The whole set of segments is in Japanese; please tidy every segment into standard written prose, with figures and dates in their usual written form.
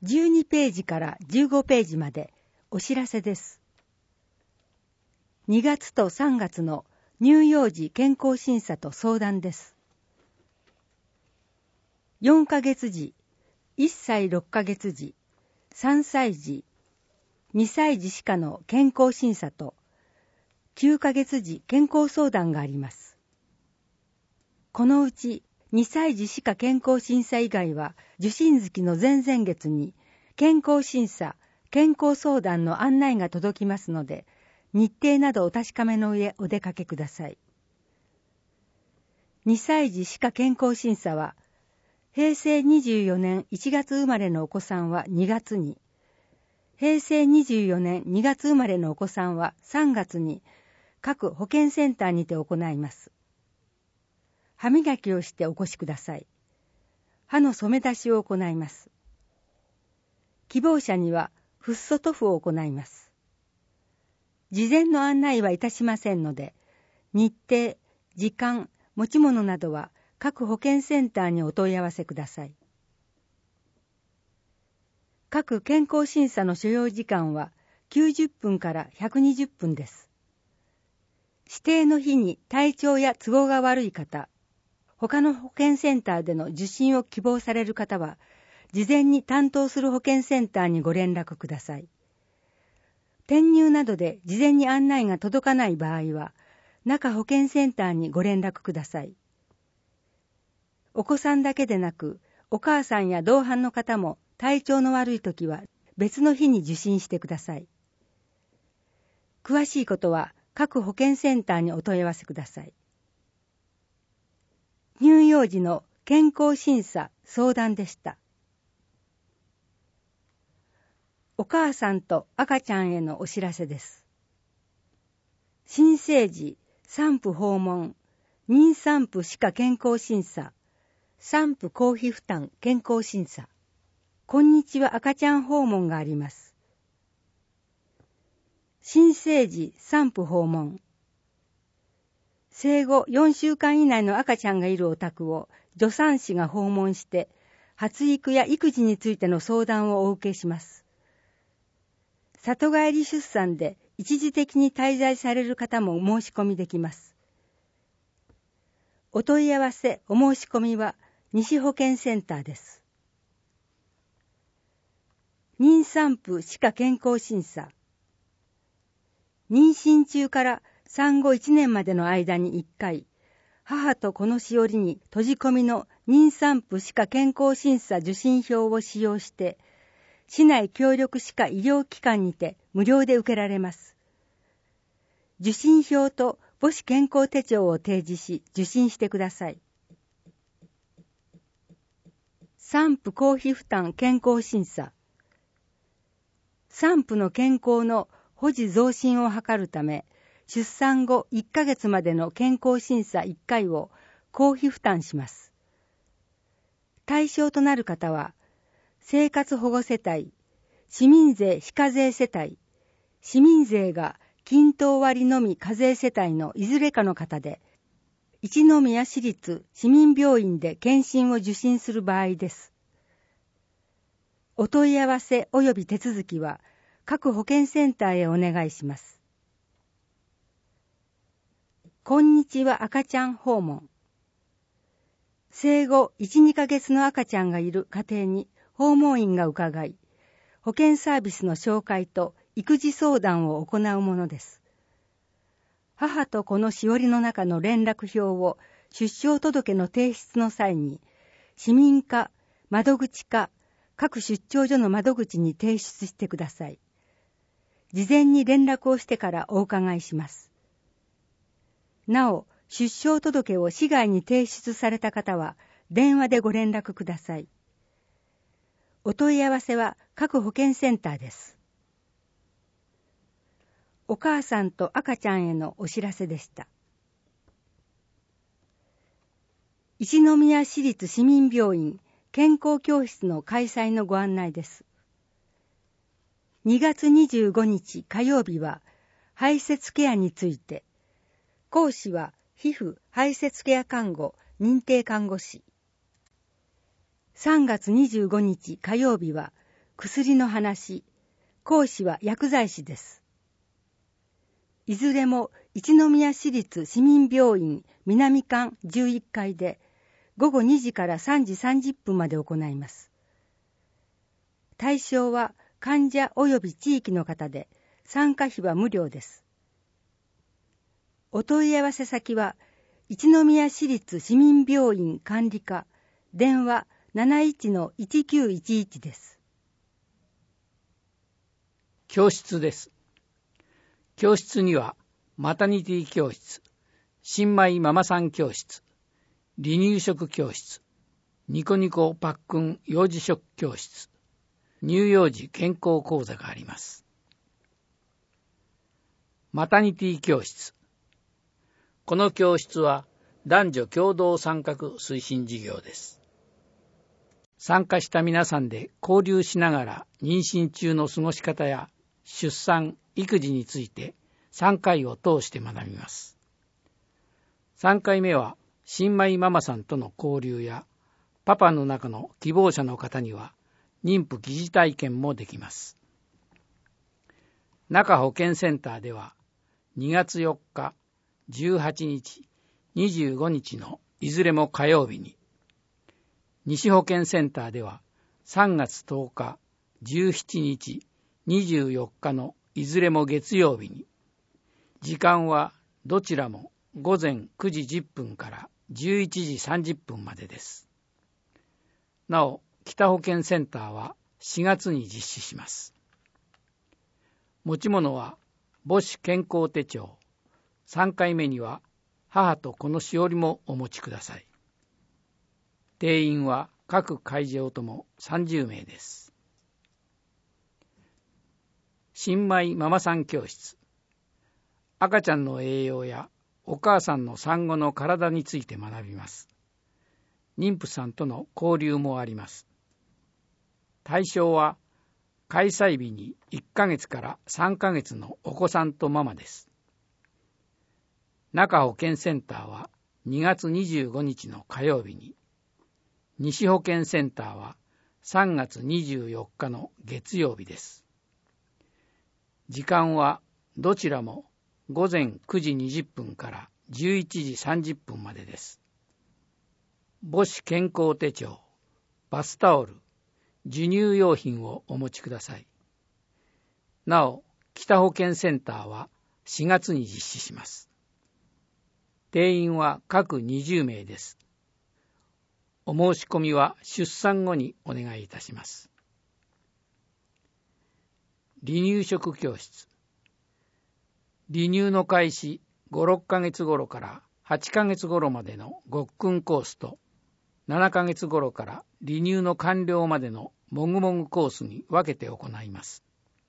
12ページから15ページまでお知らせです。2月と3月の乳幼児健康審査と相談です。4ヶ月児、1歳6ヶ月児、3歳児、2歳児歯科の健康審査と9ヶ月児健康相談があります。このうち2歳児歯科健康審査以外は受診月の前々月に健康審査、健康相談の案内が届きますので、日程などお確かめの上お出かけください。2歳児歯科健康審査は、平成24年1月生まれのお子さんは2月に、平成24年2月生まれのお子さんは3月に各保健センターにて行います。歯磨きをしてお越しください。歯の染め出しを行います。希望者にはフッ素塗布を行います。事前の案内はいたしませんので、日程、時間、持ち物などは各保健センターにお問い合わせください。各健康審査の所要時間は90分から120分です。指定の日に体調や都合が悪い方、他の保健センターでの受診を希望される方は、事前に担当する保健センターにご連絡ください。転入などで事前に案内が届かない場合は、中保健センターにご連絡ください。お子さんだけでなく、お母さんや同伴の方も体調の悪いときは別の日に受診してください。詳しいことは各保健センターにお問い合わせください。乳幼児の健康審査相談でした。お母さんと赤ちゃんへのお知らせです。新生児、産婦訪問、妊産婦歯科健康審査、産婦公費負担健康審査、こんにちは赤ちゃん訪問があります。新生児、産婦訪問。生後4週間以内の赤ちゃんがいるお宅を助産師が訪問して、発育や育児についての相談をお受けします。里帰り出産で一時的に滞在される方も申し込みできます。お問い合わせ、お申し込みは西保健センターです。妊産婦歯科健康審査。妊娠中から産後1年までの間に1回、母と子のしおりに閉じ込みの妊産婦歯科健康審査受診票を使用して、市内協力歯科医療機関にて無料で受けられます。受診票と母子健康手帳を提示し受診してください。産婦公費負担健康審査。産婦の健康の保持増進を図るため、出産後1ヶ月までの健康審査1回を公費負担します。対象となる方は、生活保護世帯、市民税非課税世帯、市民税が均等割のみ課税世帯のいずれかの方で、一宮市立市民病院で検診を受診する場合です。お問い合わせ及び手続きは各保健センターへお願いします。こんにちは赤ちゃん訪問。生後 1,2 ヶ月の赤ちゃんがいる家庭に訪問員が伺い、保健サービスの紹介と育児相談を行うものです。母と子のしおりの中の連絡表を出生届の提出の際に、市民課、窓口課、各出張所の窓口に提出してください。事前に連絡をしてからお伺いします。なお、出生届を市外に提出された方は、電話でご連絡ください。お問い合わせは各保健センターです。お母さんと赤ちゃんへのお知らせでした。一宮市立市民病院健康教室の開催のご案内です。2月25日火曜日は排泄ケアについて、講師は皮膚排泄ケア看護認定看護師。3月25日火曜日は薬の話、講師は薬剤師です。いずれも一宮市立市民病院南館11階で午後2時から3時30分まで行います。対象は患者及び地域の方で、参加費は無料です。お問い合わせ先は一宮市立市民病院管理課、電話 71-1911 です。 教室です。教室にはマタニティ教室、新米ママさん教室、離乳食教室、ニコニコパックン幼児食教室、乳幼児健康講座があります。マタニティ教室。この教室は男女共同参画推進事業です。参加した皆さんで交流しながら妊娠中の過ごし方や出産・育児について3回を通して学びます。3回目は新米ママさんとの交流やパパの中の希望者の方には妊婦疑似体験もできます。中保健センターでは2月4日、18日、25日のいずれも火曜日に、西保健センターでは3月10日、17日、24日のいずれも月曜日に、時間はどちらも午前9時10分から11時30分までです。なお、北保健センターは4月に実施します。持ち物は母子健康手帳、3回目には母と子のしおりもお持ちください。定員は各会場とも30名です。新米ママさん教室。赤ちゃんの栄養やお母さんの産後の体について学びます。妊婦さんとの交流もあります。対象は開催日に1ヶ月から3ヶ月のお子さんとママです。中保健センターは2月25日の火曜日に、西保健センターは3月24日の月曜日です。時間はどちらも午前9時20分から11時30分までです。母子健康手帳、バスタオル、授乳用品をお持ちください。なお、北保健センターは4月に実施します。定員は各20名です。お申し込みは出産後にお願いいたします。離乳食教室。離乳の開始5、6ヶ月頃から8ヶ月頃までのごっくんコースと、7ヶ月頃から離乳の完了までのもぐもぐコースに分けて行います。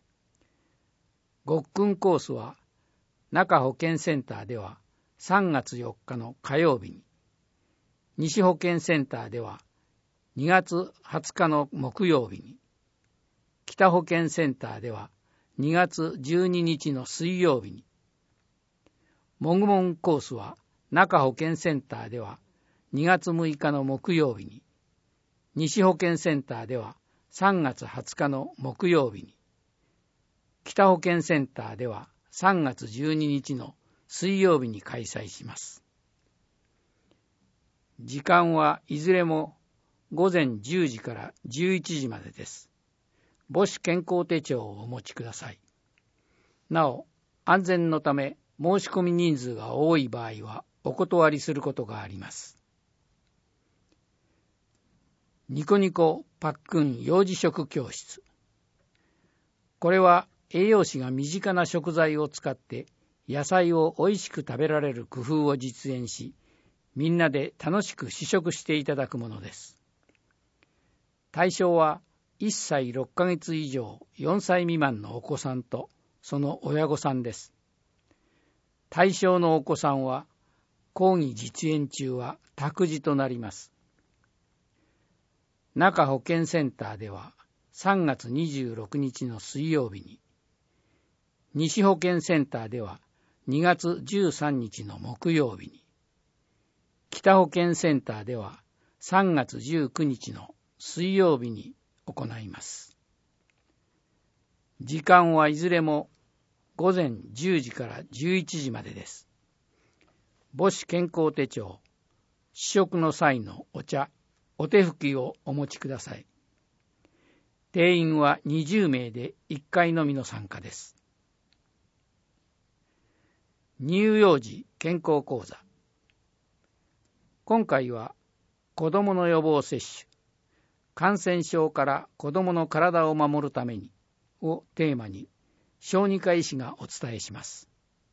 ごっくんコースは中保健センターでは3月4日の火曜日に、西保健センターでは2月20日の木曜日に、北保健センターでは2月12日の水曜日に、もぐもぐコースは中保健センターでは2月6日の木曜日に、西保健センターでは3月20日の木曜日に、北保健センターでは3月12日の水曜日に開催します。時間はいずれも午前10時から11時までです。母子健康手帳をお持ちください。なお、安全のため申し込み人数が多い場合はお断りすることがあります。ニコニコパックン幼児食教室。これは栄養士が身近な食材を使って野菜をおいしく食べられる工夫を実演し、みんなで楽しく試食していただくものです。対象は1歳6ヶ月以上4歳未満のお子さんとその親御さんです。対象のお子さんは講義実演中は託児となります。中保健センターでは3月26日の水曜日に、西保健センターでは2月13日の木曜日に、北保健センターでは3月19日の水曜日に行います。 時間はいずれも午前10時から11時までです。母子健康手帳、試食の際のお茶、お手拭きをお持ちください。定員は20名で1回のみの参加です。乳幼児健康講座。今回は子どもの予防接種、感染症から子どもの体を守るためにをテーマに小児科医師がお伝えします。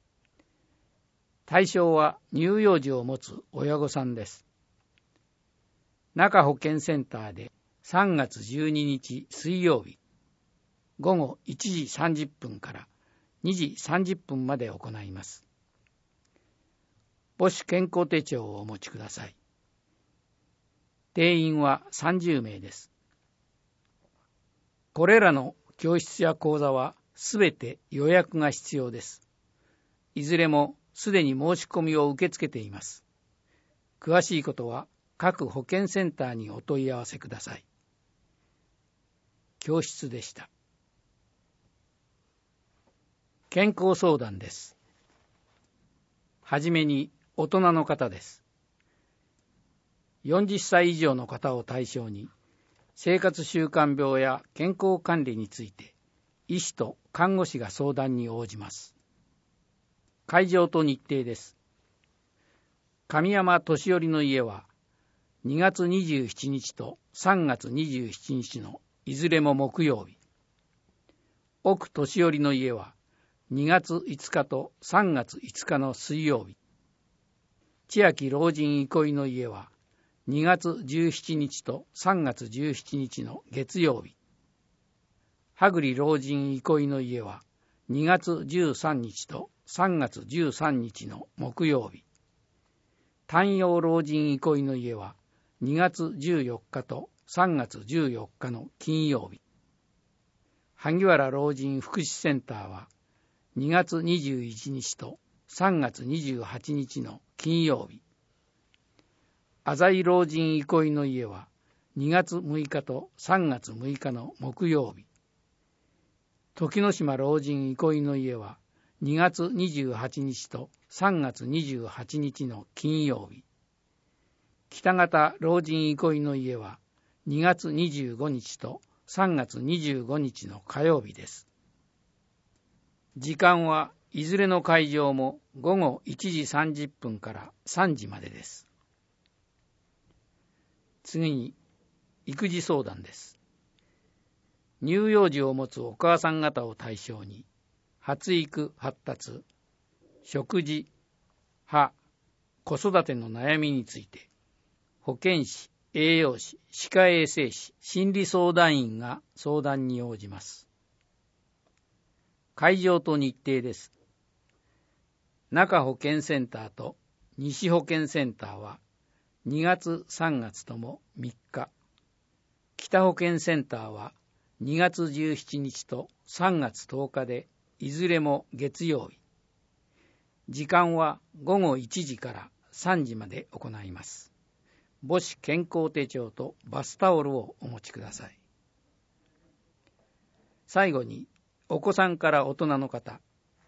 対象は乳幼児を持つ親御さんです。中保健センターで3月12日水曜日午後1時30分から2時30分まで行います。母子健康手帳をお持ちください。定員は30名です。これらの教室や講座はすべて予約が必要です。いずれもすでに申し込みを受け付けています。詳しいことは各保健センターにお問い合わせください。教室でした。健康相談です。はじめに大人の方です。40歳以上の方を対象に生活習慣病や健康管理について医師と看護師が相談に応じます。会場と日程です。神山年寄の家は2月27日と3月27日のいずれも木曜日。奥年寄の家は2月5日と3月5日の水曜日。千秋老人憩いの家は2月17日と3月17日の月曜日。羽栗老人憩いの家は2月13日と3月13日の木曜日。丹陽老人憩いの家は2月14日と3月14日の金曜日。萩原老人福祉センターは2月21日と3月28日の金曜日。浅井老人憩いの家は2月6日と3月6日の木曜日。時之島老人憩いの家は2月28日と3月28日の金曜日。北方老人憩いの家は2月25日と3月25日の火曜日です。時間はいずれの会場も午後1時30分から3時までです。次に育児相談です。乳幼児を持つお母さん方を対象に発育発達、食事、歯、子育ての悩みについて保健師、栄養士、歯科衛生士、心理相談員が相談に応じます。会場と日程です。中保健センターと西保健センターは2月3月とも3日。北保健センターは2月17日と3月10日でいずれも月曜日。時間は午後1時から3時まで行います。母子健康手帳とバスタオルをお持ちください。最後にお子さんから大人の方、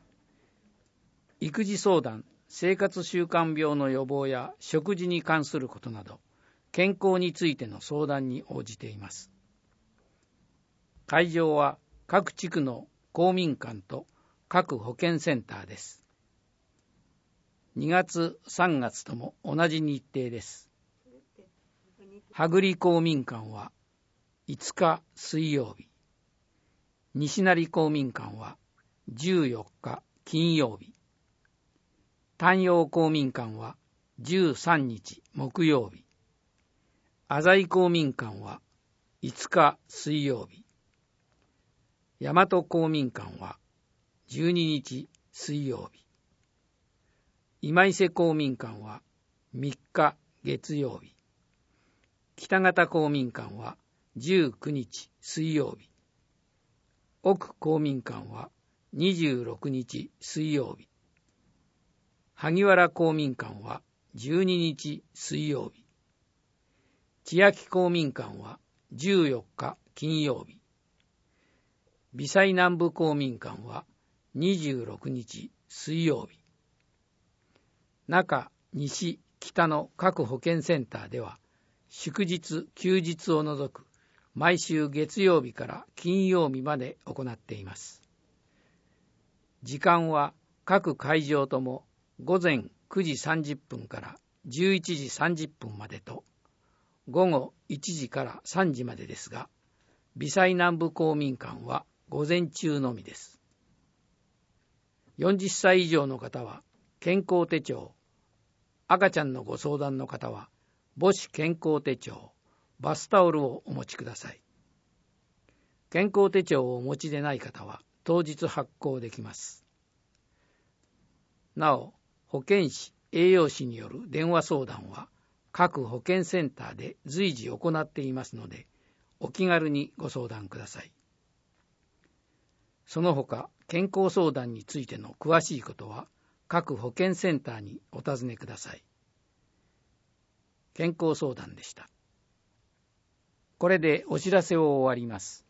育児相談、生活習慣病の予防や食事に関することなど、健康についての相談に応じています。会場は各地区の公民館と各保健センターです。2月3月とも同じ日程です。羽栗公民館は5日水曜日、西成公民館は14日金曜日、丹陽公民館は13日木曜日、浅井公民館は5日水曜日、大和公民館は12日水曜日、今伊勢公民館は3日月曜日、北方公民館は19日水曜日、奥公民館は26日水曜日、萩原公民館は12日水曜日、千秋公民館は14日金曜日、 微細南部公民館は26日水曜日。中、西、北の各保健センターでは、祝日、休日を除く毎週月曜日から金曜日まで行っています。時間は各会場とも午前9時30分から11時30分までと、午後1時から3時までですが、微細南部公民館は午前中のみです。40歳以上の方は健康手帳、赤ちゃんのご相談の方は母子健康手帳、バスタオルをお持ちください。健康手帳をお持ちでない方は当日発行できます。なお、保健師、栄養士による電話相談は各保健センターで随時行っていますので、お気軽にご相談ください。その他、健康相談についての詳しいことは各保健センターにお尋ねください。健康相談でした。これでお知らせを終わります。